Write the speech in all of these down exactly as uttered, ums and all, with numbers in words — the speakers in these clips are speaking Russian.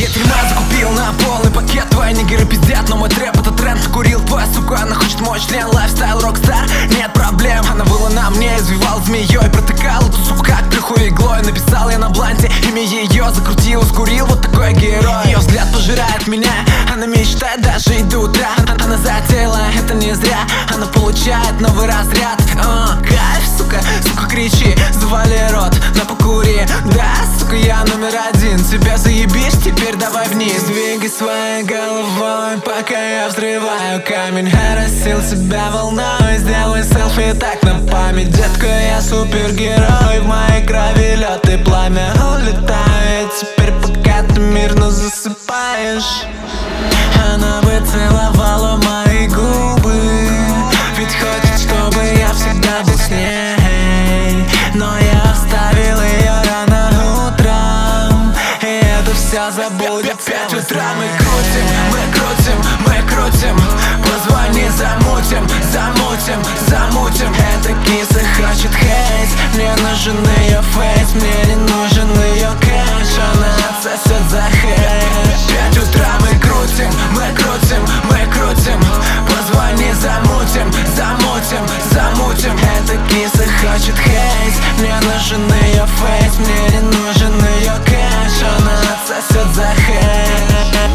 Пакет дерьма закупил на полный пакет. Твои нигеры пиздят, но мой трэп это тренд. Курил твоя сука, она хочет мой член. Лайфстайл рокстар, нет проблем. Она была на мне, извивал змеей. Протыкал эту суку как тряху иглой. Написал я на бланте имя ее, закрутил, скурил, вот такой герой. Ее взгляд пожирает меня, она мечтает даже и до утра. Она затеяла это не зря, она получает новый разряд. uh, Кайф, сука, сука, кричи, завали рот, но покури. Да, сука, я номер один, тебя заебись, теперь давай вниз. Двигай своей головой, пока я взрываю камень. Оросил себя волной, сделай селфи так на память. Детка, я супергерой, в моей крови лед и пламя. Улетаю теперь, пока ты мирно засыпаешь. Она бы целовала мои губы, ведь хочет, чтобы я всегда был с ней. Но я оставил ее рано утром, и это все забудется. Пять утра мы крутим, мы крутим, мы крутим. Позвони, замутим, замутим, замутим. Эта киса хочет хейт, мне нужен ее фейс, мне не нужен ее кэш. Она отсосет за хейт. Пять утра мы крутим, мы крутим, мы крутим. Позвони, замутим, замутим, замутим. Эта киса хочет хейт, мне нужен ее фейс, мне не нужен ее кэш. Она отсосет за хейт.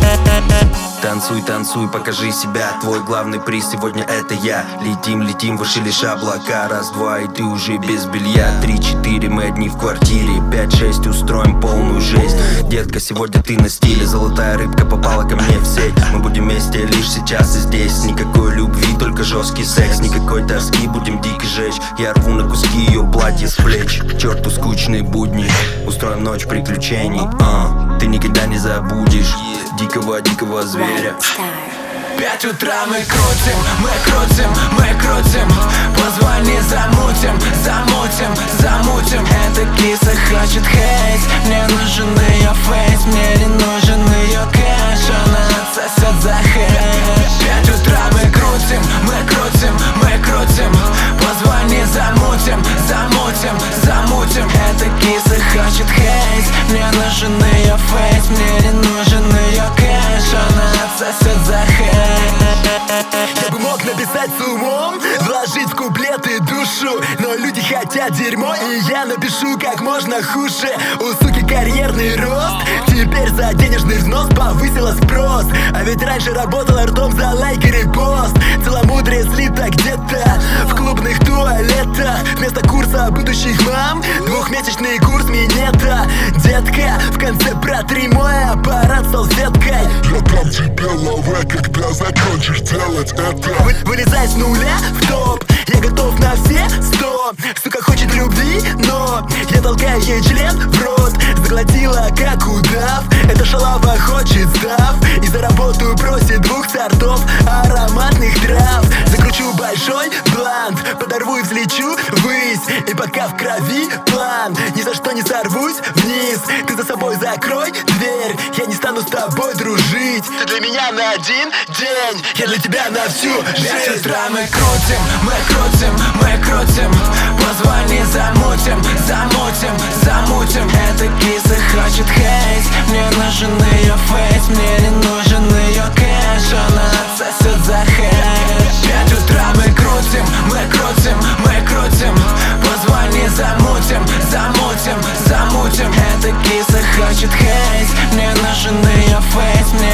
Танцуй, танцуй, покажи себя. Твой главный приз сегодня это я. Летим, летим, выше лишь облака. Раз, два, и ты уже без белья. Три, четыре, мы одни в квартире. Пять, шесть, устроим полную жесть. Детка, сегодня ты на стиле. Золотая рыбка попала ко мне в сеть. Мы будем вместе лишь сейчас и здесь. Никакой любви, только жесткий секс. Никакой тоски, будем дико жечь. Я рву на куски ее платье с плеч. К черту скучные будни, устроим ночь приключений. uh, Ты никогда не забудешь дикого, дикого зверя. Пять утра мы крутим, мы крутим, мы крутим. Позвони, замутим, замутим, замутим. Эта киса хочет хейт, мне нужен ее фейс, мне не нужен ее кэш. Она отсосет за хейт. Пять утра мы крутим, мы крутим, мы крутим. Позвони, замутим, замутим, замутим. Эта киса хочет хейт, мне нужен ее фейс, мне не нужен ее кэш. Она отсосет за хейт. Я бы мог написать с умом, вложить в куплеты душу, но люди хотят дерьмо, и я напишу как можно хуже. У суки карьерный рост, теперь за денежный взнос повысила спрос. А ведь раньше работала ртом за лайк и репост. Целомудрие слито где-то в клубных туалетах. Вместо курса будущих мам двухмесячный курс минета. Детка, в конце протри мой аппарат салфеткой. Я дам тебе лавэ, когда закончишь делать это. Вы, Вылезай с нуля в топ, я готов на все сто. Сука хочет любви, но я толкаю ей член в рот. Заглотила как удав, эта шалава хочет сдав. И за работу просит двух сортов ароматных трав. Закручу большой блант, подорву и взлечу ввысь. И пока в крови план, ни за что не сорвусь вниз. Ты за собой закрой дверь, я не стану с тобой дружить. Ты для меня на один день, я для тебя на всю жизнь. Пять утра мы крутим, мы крутим, мы крутим. Позвони, замутим, замутим, замутим. Эта киса хочет хейт, мне нужен ее фейс, мне не нужен ее кэш. Она отсосет за хейт. Пять утра мы крутим, мы крутим, мы крутим. Позвони, замутим, замутим, замутим. Эта киса хочет хейт, мне нужен ее фейс, мне